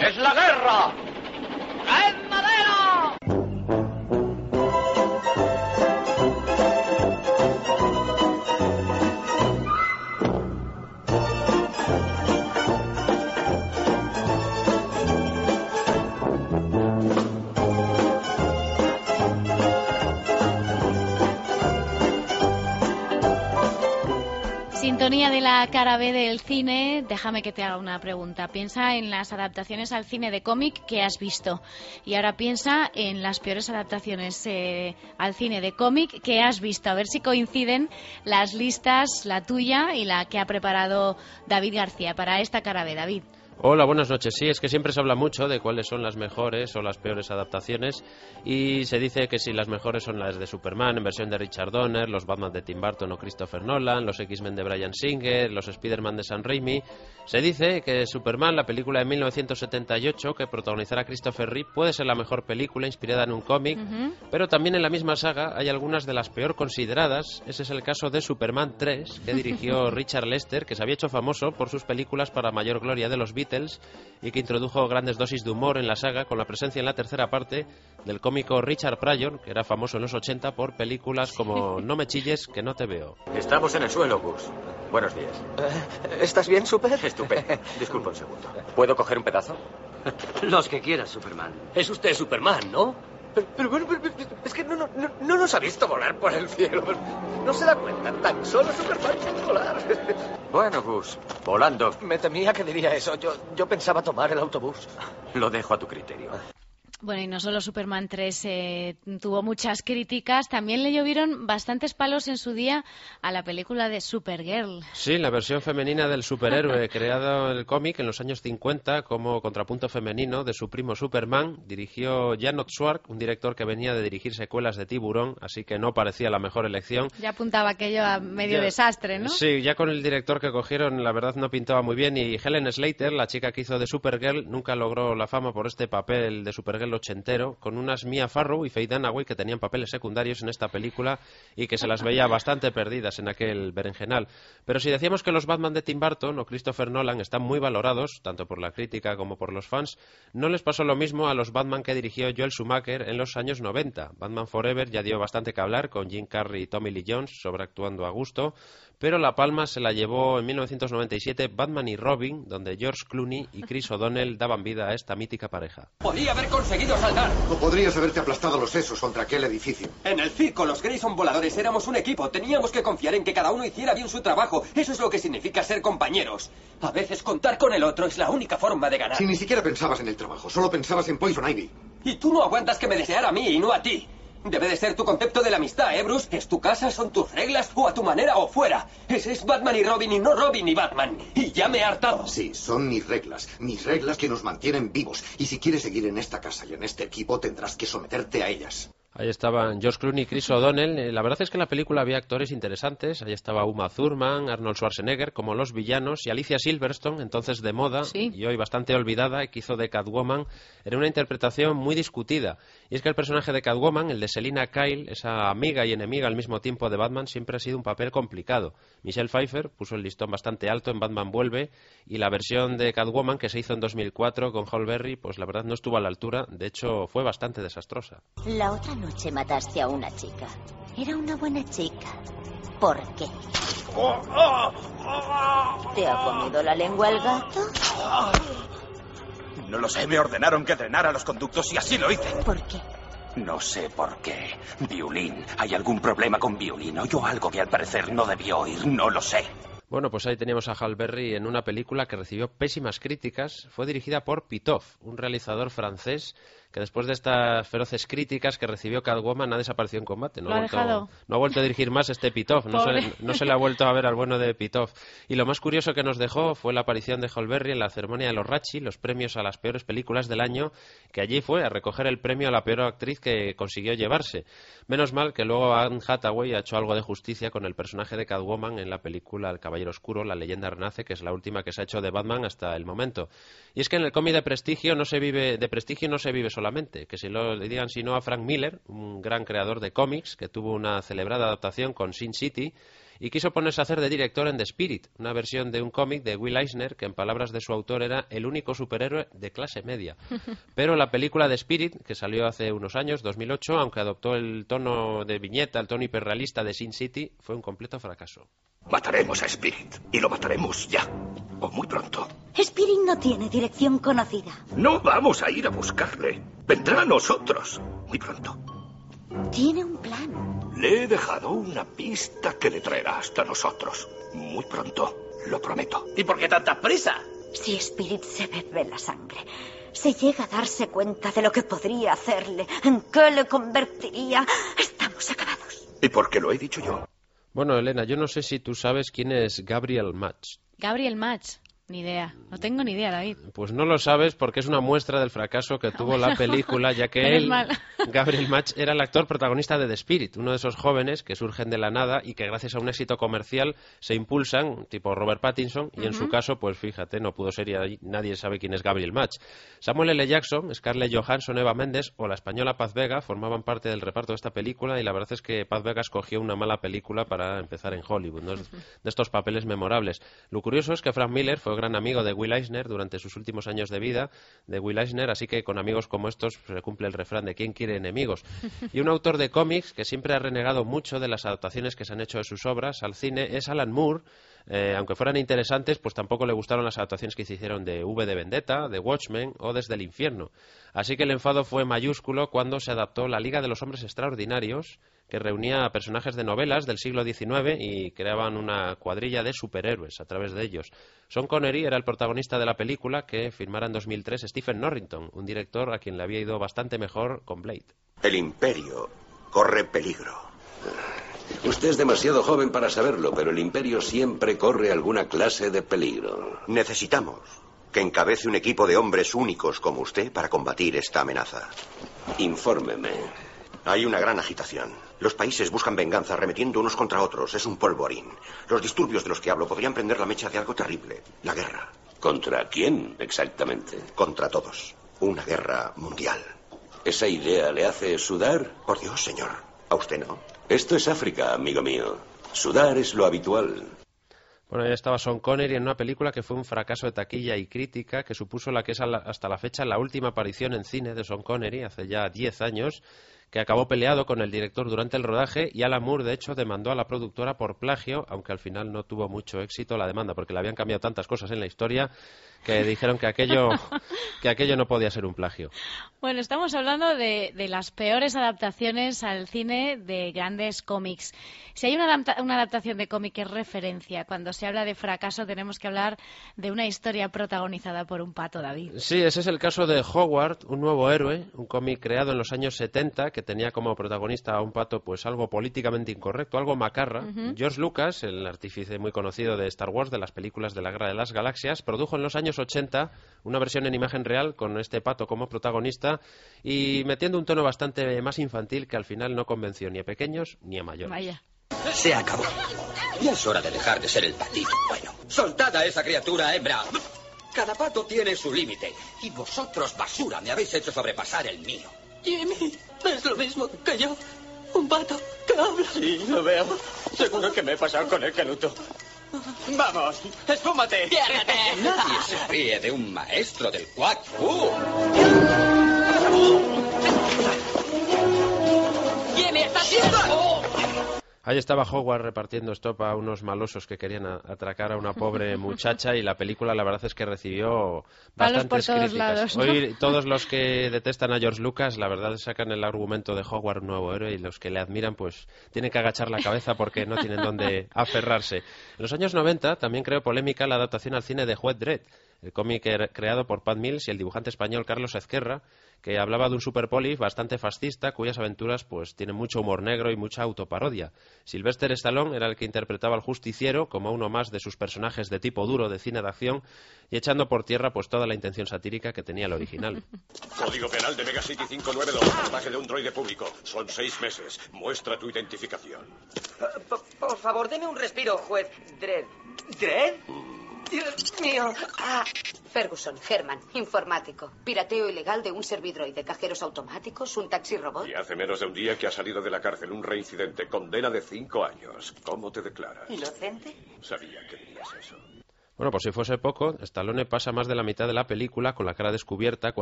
¡Es la guerra! ¡Traed madera! Sintonía de la cara B del cine. Déjame que te haga una pregunta. Piensa en las adaptaciones al cine de cómic que has visto. Y ahora piensa en las peores adaptaciones al cine de cómic que has visto. A ver si coinciden las listas, la tuya y la que ha preparado David García para esta cara B. David. Hola, buenas noches. Sí, es que siempre se habla mucho de cuáles son las mejores o las peores adaptaciones y se dice que si las mejores son las de Superman en versión de Richard Donner, los Batman de Tim Burton o Christopher Nolan, los X-Men de Bryan Singer, los Spider-Man de Sam Raimi. Se dice que Superman, la película de 1978 que protagonizará Christopher Reeve, puede ser la mejor película inspirada en un cómic, pero también en la misma saga hay algunas de las peor consideradas. Ese es el caso de Superman 3, que dirigió Richard Lester, que se había hecho famoso por sus películas para mayor gloria de los Beatles y que introdujo grandes dosis de humor en la saga con la presencia en la tercera parte del cómico Richard Pryor, que era famoso en los 80 por películas como No me chilles, que no te veo. Estamos en el suelo, Gus. Buenos días. ¿Estás bien, Super? Estupendo. Disculpa un segundo. ¿Puedo coger un pedazo? Los que quieras, Superman. Es usted Superman, ¿no? Pero es que no nos ha visto volar por el cielo. No se da cuenta, tan solo Superman puede volar. Bueno, Gus, volando. Me temía que diría eso. Yo pensaba tomar el autobús. Lo dejo a tu criterio. Bueno, y no solo Superman 3 tuvo muchas críticas, también le llovieron bastantes palos en su día a la película de Supergirl. Sí, la versión femenina del superhéroe creado en el cómic en los años 50 como contrapunto femenino de su primo Superman. Dirigió Janot Swark, un director que venía de dirigir secuelas de Tiburón, así que no parecía la mejor elección. Ya apuntaba aquello a medio desastre, ¿no? Sí, ya con el director que cogieron la verdad no pintaba muy bien y Helen Slater, la chica que hizo de Supergirl, nunca logró la fama por este papel de Supergirl ochentero, con unas Mia Farrow y Faye Dunaway que tenían papeles secundarios en esta película y que se las veía bastante perdidas en aquel berenjenal. Pero si decíamos que los Batman de Tim Burton o Christopher Nolan están muy valorados, tanto por la crítica como por los fans, no les pasó lo mismo a los Batman que dirigió Joel Schumacher en los años 90. Batman Forever ya dio bastante que hablar, con Jim Carrey y Tommy Lee Jones sobreactuando a gusto, pero la palma se la llevó en 1997 Batman y Robin, donde George Clooney y Chris O'Donnell daban vida a esta mítica pareja. Podría haber conseguido saltar. O podrías haberte aplastado los sesos contra aquel edificio. En el circo, los Grayson voladores éramos un equipo. Teníamos que confiar en que cada uno hiciera bien su trabajo. Eso es lo que significa ser compañeros. A veces contar con el otro es la única forma de ganar. Si ni siquiera pensabas en el trabajo, solo pensabas en Poison Ivy. Y tú no aguantas que me deseara a mí y no a ti. Debe de ser tu concepto de la amistad, ¿eh, Bruce? Es tu casa, son tus reglas, o a tu manera o fuera. Ese es Batman y Robin y no Robin y Batman. Y ya me he hartado. Sí, son mis reglas que nos mantienen vivos. Y si quieres seguir en esta casa y en este equipo, tendrás que someterte a ellas. Ahí estaban George Clooney y Chris O'Donnell. La verdad es que en la película había actores interesantes. Ahí estaba Uma Thurman, Arnold Schwarzenegger como los villanos y Alicia Silverstone, entonces de moda y hoy bastante olvidada, que hizo de Catwoman. Era una interpretación muy discutida. Y es que el personaje de Catwoman, el de Selina Kyle, esa amiga y enemiga al mismo tiempo de Batman, siempre ha sido un papel complicado. Michelle Pfeiffer puso el listón bastante alto en Batman Vuelve y la versión de Catwoman que se hizo en 2004 con Halle Berry, pues la verdad no estuvo a la altura. De hecho, fue bastante desastrosa. La otra noche mataste a una chica. Era una buena chica. ¿Por qué? ¿Te ha comido la lengua el gato? No lo sé, me ordenaron que drenara los conductos y así lo hice. ¿Por qué? No sé por qué. Violín. ¿Hay algún problema con Violín? ¿Oyó algo que al parecer no debió oír? No lo sé. Bueno, pues ahí teníamos a Halle Berry en una película que recibió pésimas críticas. Fue dirigida por Pitof, un realizador francés que después de estas feroces críticas que recibió Catwoman ha desaparecido en combate. No ha vuelto a dirigir más este Pitof, no se le ha vuelto a ver al bueno de Pitof. Y lo más curioso que nos dejó fue la aparición de Halle Berry en la ceremonia de los Razzie, los premios a las peores películas del año, que allí fue a recoger el premio a la peor actriz que consiguió llevarse. Menos mal que luego Anne Hathaway ha hecho algo de justicia con el personaje de Catwoman en la película El Caballero Oscuro, La Leyenda Renace, que es la última que se ha hecho de Batman hasta el momento. Y es que en el cómic de prestigio no se vive solamente, que se lo digan sino a Frank Miller, un gran creador de cómics que tuvo una celebrada adaptación con Sin City y quiso ponerse a hacer de director en The Spirit, una versión de un cómic de Will Eisner que en palabras de su autor era el único superhéroe de clase media. Pero la película The Spirit, que salió hace unos años, 2008, aunque adoptó el tono de viñeta, el tono hiperrealista de Sin City, fue un completo fracaso. Mataremos a Spirit, y lo mataremos ya, o muy pronto. Spirit no tiene dirección conocida. No vamos a ir a buscarle. Vendrá a nosotros, muy pronto. Tiene un plan. Le he dejado una pista que le traerá hasta nosotros. Muy pronto, lo prometo. ¿Y por qué tanta prisa? Si Spirit se bebe la sangre, se llega a darse cuenta de lo que podría hacerle, en qué le convertiría, estamos acabados. ¿Y por qué lo he dicho yo? Bueno, Elena, yo no sé si tú sabes quién es Gabriel Match. Gabriel Match. Ni idea. No tengo ni idea, David. Pues no lo sabes porque es una muestra del fracaso que tuvo la película, ya que él, Gabriel Match, era el actor protagonista de The Spirit, uno de esos jóvenes que surgen de la nada y que gracias a un éxito comercial se impulsan, tipo Robert Pattinson, y en su caso, pues fíjate, no pudo ser y nadie sabe quién es Gabriel Match. Samuel L. Jackson, Scarlett Johansson, Eva Mendes o la española Paz Vega formaban parte del reparto de esta película y la verdad es que Paz Vega escogió una mala película para empezar en Hollywood, ¿no? De estos papeles memorables. Lo curioso es que Frank Miller fue gran amigo de Will Eisner durante sus últimos años de vida, de Will Eisner, así que con amigos como estos se cumple el refrán de ¿quién quiere enemigos? Y un autor de cómics que siempre ha renegado mucho de las adaptaciones que se han hecho de sus obras al cine es Alan Moore. Aunque fueran interesantes, pues tampoco le gustaron las adaptaciones que se hicieron de V de Vendetta, de Watchmen o Desde el Infierno. Así que el enfado fue mayúsculo cuando se adaptó La Liga de los Hombres Extraordinarios, que reunía a personajes de novelas del siglo XIX y creaban una cuadrilla de superhéroes a través de ellos. Sean Connery era el protagonista de la película que filmara en 2003 Stephen Norrington, un director a quien le había ido bastante mejor con Blade. El Imperio corre peligro. Usted es demasiado joven para saberlo, pero el Imperio siempre corre alguna clase de peligro. Necesitamos que encabece un equipo de hombres únicos como usted para combatir esta amenaza. Infórmeme. Hay una gran agitación. Los países buscan venganza arremetiendo unos contra otros. Es un polvorín. Los disturbios de los que hablo podrían prender la mecha de algo terrible. La guerra. ¿Contra quién exactamente? Contra todos. Una guerra mundial. ¿Esa idea le hace sudar? Por Dios, señor. ¿A usted no? Esto es África, amigo mío. Sudar es lo habitual. Bueno, ya estaba Sean Connery en una película que fue un fracaso de taquilla y crítica, que supuso la que es hasta la fecha la última aparición en cine de Sean Connery, hace ya 10 años, que acabó peleado con el director durante el rodaje y Alan Moore, de hecho, demandó a la productora por plagio, aunque al final no tuvo mucho éxito la demanda, porque le habían cambiado tantas cosas en la historia que dijeron que aquello no podía ser un plagio. Bueno, estamos hablando de las peores adaptaciones al cine de grandes cómics. Si hay una adaptación de cómic que es referencia, cuando se habla de fracaso tenemos que hablar de una historia protagonizada por un pato, David. Sí, ese es el caso de Howard, un nuevo héroe, un cómic creado en los años 70 que tenía como protagonista a un pato pues algo políticamente incorrecto, algo macarra. George Lucas, el artífice muy conocido de Star Wars, de las películas de la Guerra de las Galaxias, produjo en los años 80 una versión en imagen real con este pato como protagonista y metiendo un tono bastante más infantil que al final no convenció ni a pequeños ni a mayores. Vaya. Se acabó. Ya es hora de dejar de ser el patito bueno. ¡Soltad a esa criatura, hembra! Cada pato tiene su límite. Y vosotros, basura, me habéis hecho sobrepasar el mío. Jimmy, es lo mismo que yo. Un pato que habla. Sí, lo veo. Seguro que me he pasado con el canuto. ¡Vamos! ¡Esfúmate! ¡Piérrate! Nadie se ríe de un maestro del Kung Fu. ¡Jimmy, estás quieto! Ahí estaba Howard repartiendo estopa a unos malosos que querían atracar a una pobre muchacha y la película la verdad es que recibió bastantes críticas. Lados, ¿no? Hoy todos los que detestan a George Lucas la verdad sacan el argumento de Howard nuevo héroe y los que le admiran pues tienen que agachar la cabeza porque no tienen dónde aferrarse. En los años 90 también creó polémica la adaptación al cine de Judge Dredd, el cómic creado por Pat Mills y el dibujante español Carlos Ezquerra, que hablaba de un superpoli bastante fascista cuyas aventuras pues tienen mucho humor negro y mucha autoparodia. Sylvester Stallone era el que interpretaba al justiciero como uno más de sus personajes de tipo duro de cine de acción y echando por tierra pues toda la intención satírica que tenía el original. Código penal de Megacity 592, montaje de un droide público. Son 6 meses. Muestra tu identificación. Por favor, deme un respiro, juez Dredd. ¿Dredd? Dios mío. Ferguson, Herman, informático. Pirateo ilegal de un servidroide, cajeros automáticos, un taxi robot. Y hace menos de un día que ha salido de la cárcel, un reincidente, condena de 5 años. ¿Cómo te declaras? ¿Inocente? Sabía que dirías eso. Bueno, por si fuese poco, Stallone pasa más de la mitad de la película con la cara descubierta